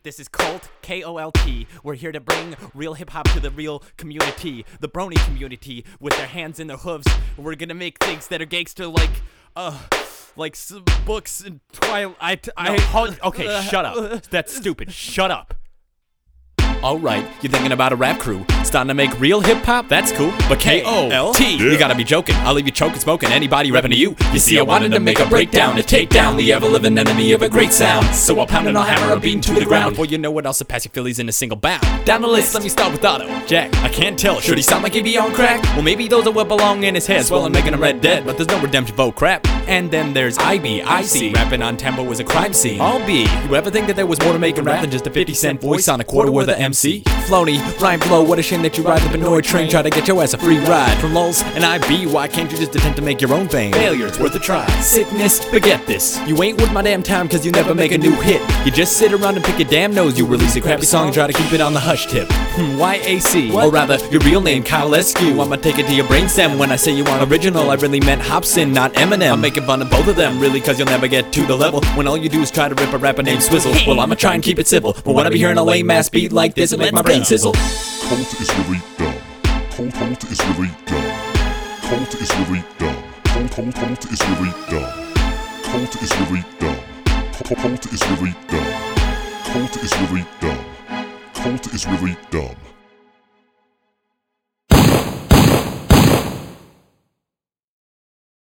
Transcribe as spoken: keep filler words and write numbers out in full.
This is Colt, K O L T. We're here to bring real hip-hop to the real community, the brony community, with their hands in their hooves. We're gonna make things that are gangster like, uh, like s- books and Twilight. I, I, No, hold- okay, uh, shut up. uh, That's stupid. Shut up. Alright, you're thinking about a rap crew starting to make real hip-hop? That's cool. But K O L T, you gotta be joking. I'll leave you choking, smoking. Anybody rapping to you? You see, I wanted to make a breakdown to take down the ever-living enemy of a great sound. So I'll pound and I'll hammer a beat to the ground. Before you know it, I'll surpass your Phillies in a single bound. Down the list, let me start with Otto. Jack, I can't tell. Should he sound like he be on crack? Well, maybe those are what belong in his head, swelling, making him red dead. But there's no redemption for crap. And then there's I B, I C, rapping on tempo is a crime scene. I'll be. You ever think that there was more to making rap than just a fifty cent voice on a quarter worth of M C? Floney, rhyme flow, what a shame that you ride the Benoit train. Try to get your ass a free ride from Lulz and I B. Why can't you just attempt to make your own fame? Failure, it's worth a try. Sickness, forget this. You ain't worth my damn time cause you never make a new hit. You just sit around and pick your damn nose. You release a crappy song and try to keep it on the hush tip. Hmm, Y A C, or rather, your real name, Kyle Eskew. I'ma take it to your brainstem when I say you aren't original. I really meant Hobson, not Eminem. I'm making fun of both of them, really, cause you'll never get to the level when all you do is try to rip a rapper named Swizzle. Well, I'ma try and keep it civil, but when I be hearing a lame ass beat like this, it make my brain sizzle. Colt is really dumb. Colt, Colt is really dumb. Colt is really dumb. Colt, Colt, Colt is really dumb. Colt is really dumb. Colt, Colt is really dumb. Colt is really dumb. Colt is really dumb.